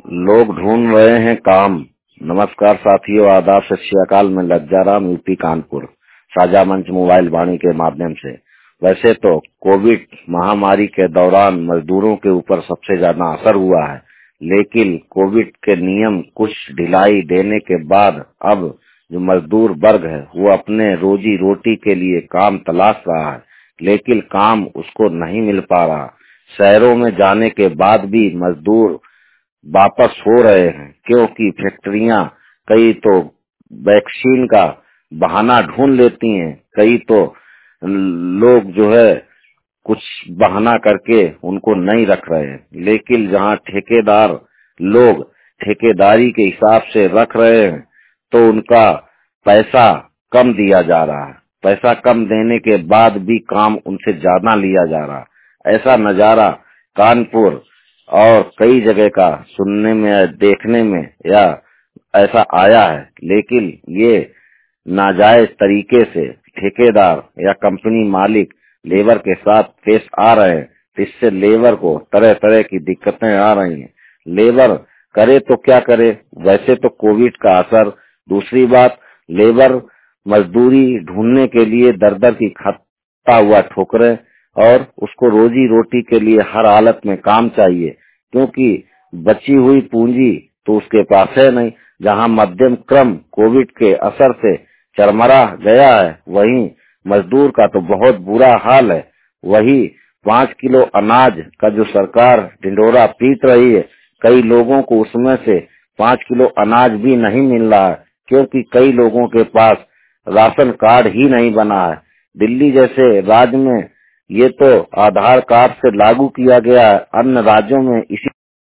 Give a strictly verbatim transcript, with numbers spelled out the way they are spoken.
लोग ढूंढ रहे हैं काम। नमस्कार साथियों, आदाब, सत श्री अकाल। मैं लज्जाराम, यूपी कानपुर, साझा मंच मोबाइल वाणी के माध्यम से। वैसे तो कोविड महामारी के दौरान मजदूरों के ऊपर सबसे ज्यादा असर हुआ है, लेकिन कोविड के नियम कुछ ढिलाई देने के बाद अब जो मजदूर वर्ग है वो अपने रोजी रोटी के लिए काम तलाश रहा है, लेकिन काम उसको नहीं मिल पा रहा। शहरों में जाने के बाद भी मजदूर वापस हो रहे हैं, क्योंकि फैक्ट्रियां कई तो वैक्सीन का बहाना ढूंढ लेती हैं, कई तो लोग जो है कुछ बहाना करके उनको नहीं रख रहे हैं। लेकिन जहां ठेकेदार लोग ठेकेदारी के हिसाब से रख रहे हैं तो उनका पैसा कम दिया जा रहा है। पैसा कम देने के बाद भी काम उनसे ज्यादा लिया जा रहा है। ऐसा नजारा कानपुर और कई जगह का सुनने में, देखने में या ऐसा आया है। लेकिन ये नाजायज तरीके से ठेकेदार या कंपनी मालिक लेबर के साथ पेश आ रहे हैं, इससे लेबर को तरह तरह की दिक्कतें आ रही हैं। लेबर करे तो क्या करे, वैसे तो कोविड का असर। दूसरी बात, लेबर मजदूरी ढूंढने के लिए दर दर की खाता हुआ ठोकरे, और उसको रोजी रोटी के लिए हर हालत में काम चाहिए, क्योंकि बची हुई पूंजी तो उसके पास है नहीं। जहां मध्यम क्रम कोविड के असर से चरमरा गया है, वहीं मजदूर का तो बहुत बुरा हाल है। वही पांच किलो अनाज का जो सरकार ढिंडोरा पीट रही है, कई लोगों को उसमें से पांच किलो अनाज भी नहीं मिल रहा है, क्योंकि कई लोगों के पास राशन कार्ड ही नहीं बना है। दिल्ली जैसे राज्य में ये तो आधार कार्ड से लागू किया गया है, अन्य राज्यों में इसी